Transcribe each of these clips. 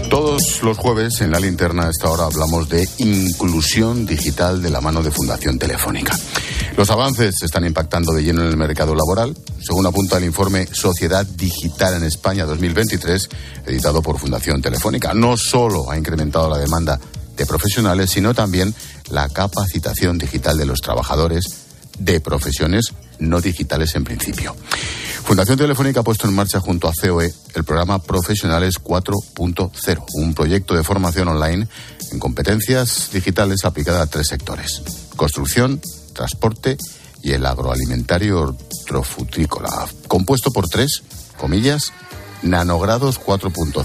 Todos los jueves en La Linterna a esta hora hablamos de inclusión digital de la mano de Fundación Telefónica. Los avances están impactando de lleno en el mercado laboral, según apunta el informe Sociedad Digital en España 2023, editado por Fundación Telefónica. No solo ha incrementado la demanda de profesionales, sino también la capacitación digital de los trabajadores de profesiones no digitales en principio. Fundación Telefónica ha puesto en marcha junto a COE el programa Profesionales 4.0, un proyecto de formación online en competencias digitales aplicada a 3 sectores: construcción, transporte y el agroalimentario hortofrutícola, compuesto por 3, nanogrados 4.0.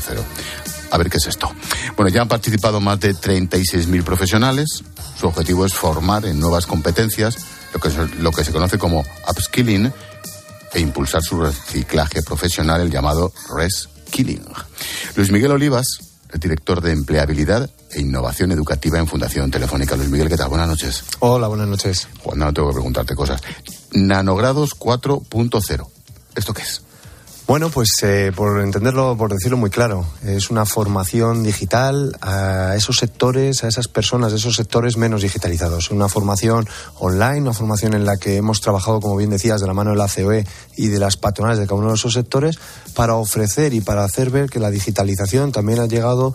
A ver qué es esto. Bueno, ya han participado más de 36.000 profesionales. Su objetivo es formar en nuevas competencias, lo que se conoce como upskilling, e impulsar su reciclaje profesional, el llamado reskilling. Luis Miguel Olivas, el director de Empleabilidad e Innovación Educativa en Fundación Telefónica. Luis Miguel, ¿qué tal? Buenas noches. Hola, buenas noches. Juan, no tengo que preguntarte cosas. Nanogrados 4.0, ¿esto qué es? Bueno, pues por entenderlo, por decirlo muy claro, es una formación digital a esos sectores, a esas personas de esos sectores menos digitalizados. Una formación online, una formación en la que hemos trabajado, como bien decías, de la mano de la COE y de las patronales de cada uno de esos sectores, para ofrecer y para hacer ver que la digitalización también ha llegado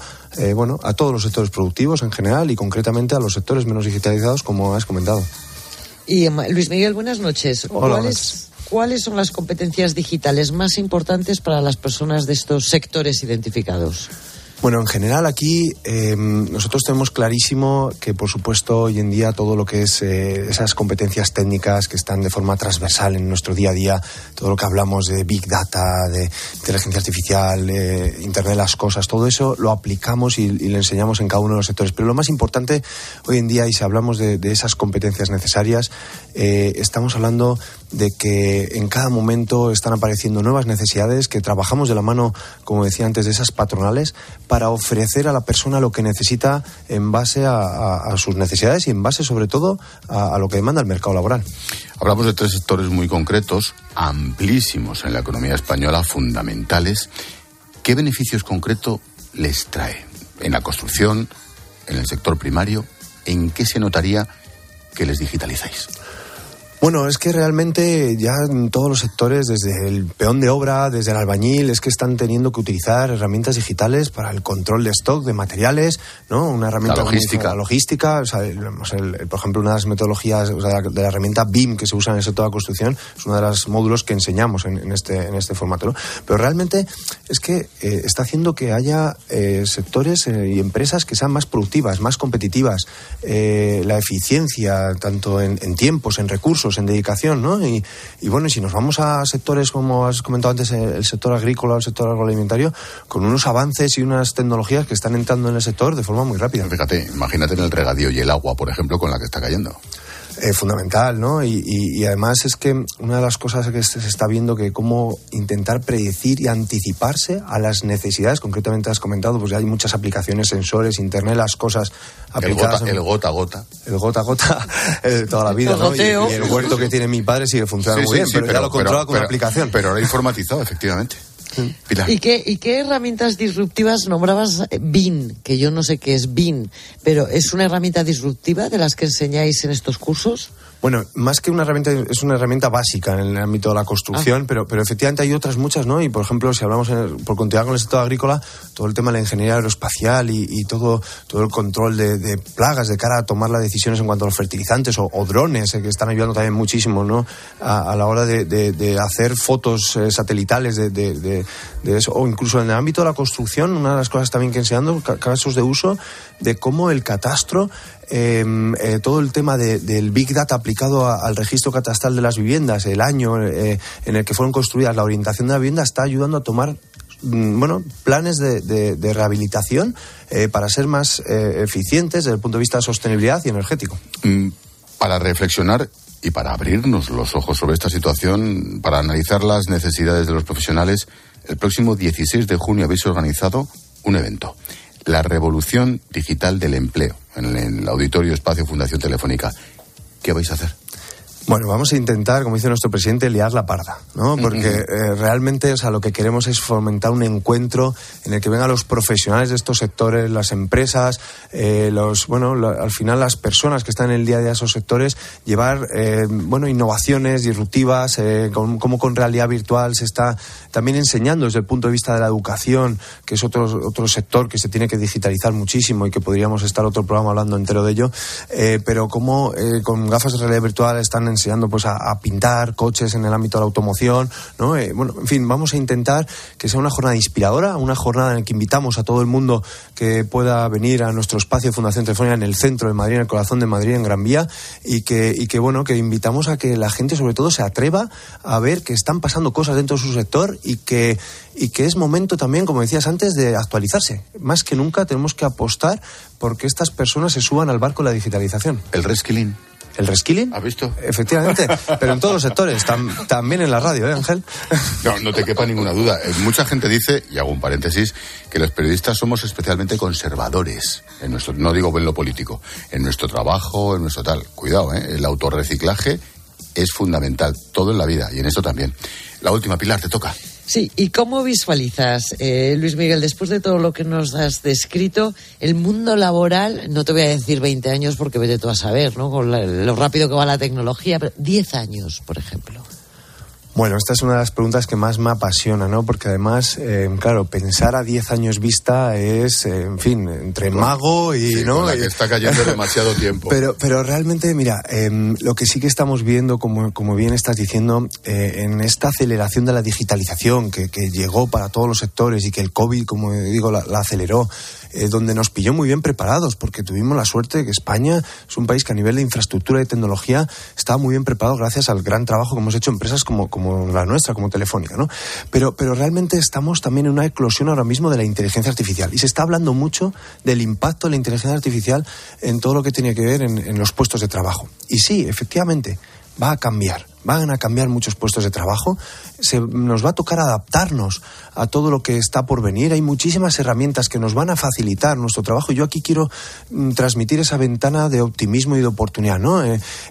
a todos los sectores productivos en general y concretamente a los sectores menos digitalizados, como has comentado. Y Luis Miguel, buenas noches. Hola, ¿Cuáles son las competencias digitales más importantes para las personas de estos sectores identificados? Bueno, en general aquí nosotros tenemos clarísimo que, por supuesto, hoy en día todo lo que es esas competencias técnicas que están de forma transversal en nuestro día a día, todo lo que hablamos de Big Data, de inteligencia artificial, Internet de las cosas, todo eso lo aplicamos y le enseñamos en cada uno de los sectores. Pero lo más importante hoy en día, y si hablamos de esas competencias necesarias, estamos hablando de que en cada momento están apareciendo nuevas necesidades, que trabajamos de la mano, como decía antes, de esas patronales, para ofrecer a la persona lo que necesita en base a sus necesidades y en base, sobre todo, a lo que demanda el mercado laboral. Hablamos de 3 sectores muy concretos, amplísimos en la economía española, fundamentales. ¿Qué beneficios concretos les trae en la construcción, en el sector primario? ¿En qué se notaría que les digitalizáis? Bueno, es que realmente ya en todos los sectores, desde el peón de obra, desde el albañil, es que están teniendo que utilizar herramientas digitales para el control de stock, de materiales, ¿no? Una herramienta la logística. O sea, por ejemplo, una de las metodologías, o sea, de la herramienta BIM que se usa en el sector de la construcción, es uno de los módulos que enseñamos en este formato, ¿no? Pero realmente es que está haciendo que haya sectores y empresas que sean más productivas, más competitivas, la eficiencia, tanto en tiempos, en recursos, en dedicación, ¿no? Y bueno, y si nos vamos a sectores, como has comentado antes, el sector agrícola, el sector agroalimentario, con unos avances y unas tecnologías que están entrando en el sector de forma muy rápida. Fíjate, imagínate en el regadío y el agua, por ejemplo, con la que está cayendo. Fundamental, ¿no? Y además es que una de las cosas que se está viendo, que cómo intentar predecir y anticiparse a las necesidades, concretamente has comentado, pues ya hay muchas aplicaciones, sensores, Internet, las cosas aplicadas. El gota a gota. El gota a gota toda la vida, ¿no? Y el huerto que tiene mi padre sigue funcionando muy bien, pero ya lo controla con una aplicación. Pero ahora informatizado, efectivamente. Pilar. ¿Y qué herramientas disruptivas nombrabas? BIM, que yo no sé qué es BIM, pero ¿es una herramienta disruptiva de las que enseñáis en estos cursos? Bueno, más que una herramienta, es una herramienta básica en el ámbito de la construcción, pero efectivamente hay otras muchas, ¿no? Y por ejemplo, si hablamos por continuar con el sector agrícola, todo el tema de la ingeniería aeroespacial y todo el control de plagas de cara a tomar las decisiones en cuanto a los fertilizantes o drones, que están ayudando también muchísimo, ¿no? A la hora de hacer fotos satelitales de eso, o incluso en el ámbito de la construcción, una de las cosas también que enseñando, casos de uso de cómo el catastro, todo el tema del Big Data aplicado al registro catastral de las viviendas, el año en el que fueron construidas, la orientación de la vivienda, está ayudando a tomar planes de rehabilitación para ser más eficientes desde el punto de vista de sostenibilidad y energético. Para reflexionar y para abrirnos los ojos sobre esta situación, para analizar las necesidades de los profesionales, el próximo 16 de junio habéis organizado un evento, la Revolución Digital del Empleo, en el Auditorio Espacio Fundación Telefónica. ¿Qué vais a hacer? Bueno, vamos a intentar, como dice nuestro presidente, liar la parda, ¿no? Porque realmente, o sea, lo que queremos es fomentar un encuentro en el que vengan los profesionales de estos sectores, las empresas, al final las personas que están en el día a día de esos sectores, llevar, innovaciones disruptivas, como con realidad virtual se está también enseñando desde el punto de vista de la educación, que es otro sector que se tiene que digitalizar muchísimo y que podríamos estar otro programa hablando entero de ello, pero como con gafas de realidad virtual están enseñando pues a pintar coches en el ámbito de la automoción, ¿no? En fin, vamos a intentar que sea una jornada inspiradora, una jornada en la que invitamos a todo el mundo que pueda venir a nuestro espacio de Fundación Telefónica en el centro de Madrid, en el corazón de Madrid, en Gran Vía, y que invitamos a que la gente sobre todo se atreva a ver que están pasando cosas dentro de su sector y que es momento también, como decías antes, de actualizarse. Más que nunca tenemos que apostar porque estas personas se suban al barco de la digitalización. El reskilling. ¿El reskilling? ¿Has visto? Efectivamente, pero en todos los sectores, también en la radio, Ángel? No te quepa ninguna duda. Mucha gente dice, y hago un paréntesis, que los periodistas somos especialmente conservadores, no digo en lo político, en nuestro trabajo, en nuestro tal. Cuidado, el autorreciclaje es fundamental, todo en la vida, y en esto también. La última, Pilar, te toca. Sí, ¿y cómo visualizas, Luis Miguel, después de todo lo que nos has descrito, el mundo laboral, no te voy a decir 20 años porque vete tú a saber, ¿no?, con lo rápido que va la tecnología, pero 10 años, por ejemplo? Bueno, esta es una de las preguntas que más me apasiona, ¿no? Porque además, claro, pensar a 10 años vista es, entre mago y, sí, ¿no? Que está cayendo demasiado tiempo. Pero realmente, mira, lo que sí que estamos viendo, como bien estás diciendo, en esta aceleración de la digitalización que llegó para todos los sectores y que el COVID, como digo, la aceleró, donde nos pilló muy bien preparados, porque tuvimos la suerte de que España es un país que a nivel de infraestructura y tecnología estaba muy bien preparado gracias al gran trabajo que hemos hecho empresas como la nuestra, como Telefónica, ¿no? Pero realmente estamos también en una eclosión ahora mismo de la inteligencia artificial y se está hablando mucho del impacto de la inteligencia artificial en todo lo que tiene que ver en los puestos de trabajo. Y sí, efectivamente, van a cambiar muchos puestos de trabajo, nos va a tocar adaptarnos a todo lo que está por venir. Hay muchísimas herramientas que nos van a facilitar nuestro trabajo. Yo aquí quiero transmitir esa ventana de optimismo y de oportunidad, ¿no?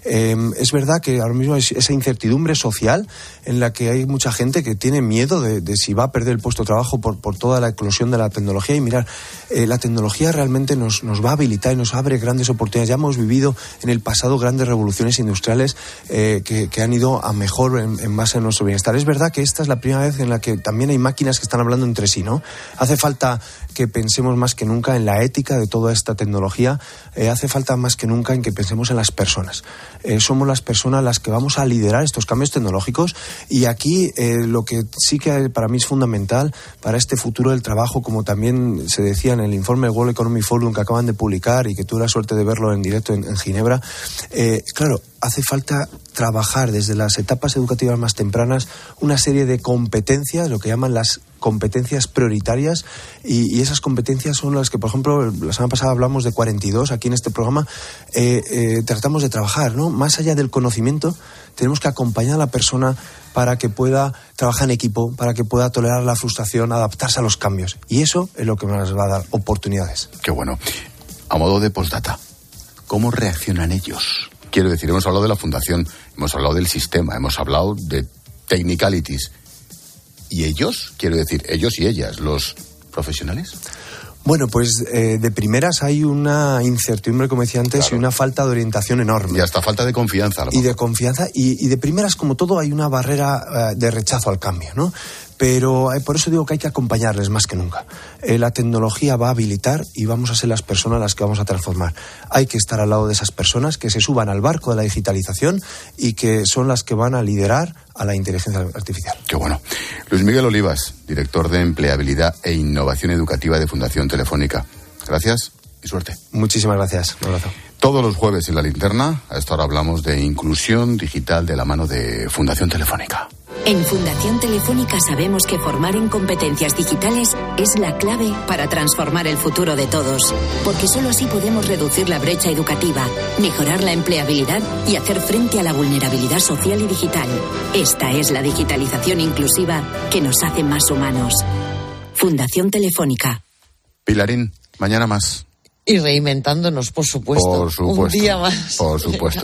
Es verdad que ahora mismo hay esa incertidumbre social en la que hay mucha gente que tiene miedo de si va a perder el puesto de trabajo por toda la eclosión de la tecnología. Y mirar, la tecnología realmente nos va a habilitar y nos abre grandes oportunidades. Ya hemos vivido en el pasado grandes revoluciones industriales que han ido a mejor en base a nuestro bienestar. Es verdad que esta es la primera vez en la que también hay máquinas que están hablando entre sí, ¿no? Hace falta que pensemos más que nunca en la ética de toda esta tecnología, hace falta más que nunca en que pensemos en las personas. Somos las personas las que vamos a liderar estos cambios tecnológicos y aquí lo que sí que para mí es fundamental para este futuro del trabajo, como también se decía en el informe del World Economic Forum que acaban de publicar y que tuve la suerte de verlo en directo en Ginebra, claro, hace falta trabajar desde las etapas educativas más tempranas una serie de competencias, lo que llaman las competencias prioritarias, y esas competencias son las que, por ejemplo, la semana pasada hablamos de 42, aquí en este programa tratamos de trabajar, ¿no? Más allá del conocimiento, tenemos que acompañar a la persona para que pueda trabajar en equipo, para que pueda tolerar la frustración, adaptarse a los cambios, y eso es lo que nos va a dar oportunidades. Qué bueno. A modo de postdata, ¿cómo reaccionan ellos? Quiero decir, hemos hablado de la fundación, hemos hablado del sistema, hemos hablado de technicalities. ¿Y ellos? Quiero decir, ellos y ellas, los profesionales. Bueno, pues de primeras hay una incertidumbre, como decía antes, claro, y una falta de orientación enorme. Y hasta falta de confianza. Y de confianza, y de primeras, como todo, hay una barrera de rechazo al cambio, ¿no? Pero por eso digo que hay que acompañarles más que nunca. La tecnología va a habilitar y vamos a ser las personas las que vamos a transformar. Hay que estar al lado de esas personas que se suban al barco de la digitalización y que son las que van a liderar a la inteligencia artificial. Qué bueno. Luis Miguel Olivas, director de Empleabilidad e Innovación Educativa de Fundación Telefónica. Gracias y suerte. Muchísimas gracias. Un abrazo. Todos los jueves en La Linterna, a esta hora hablamos de inclusión digital de la mano de Fundación Telefónica. En Fundación Telefónica sabemos que formar en competencias digitales es la clave para transformar el futuro de todos, porque solo así podemos reducir la brecha educativa, mejorar la empleabilidad y hacer frente a la vulnerabilidad social y digital. Esta es la digitalización inclusiva que nos hace más humanos. Fundación Telefónica. Pilarín, mañana más. Y reinventándonos, por supuesto. Por supuesto. Un día más. Por supuesto.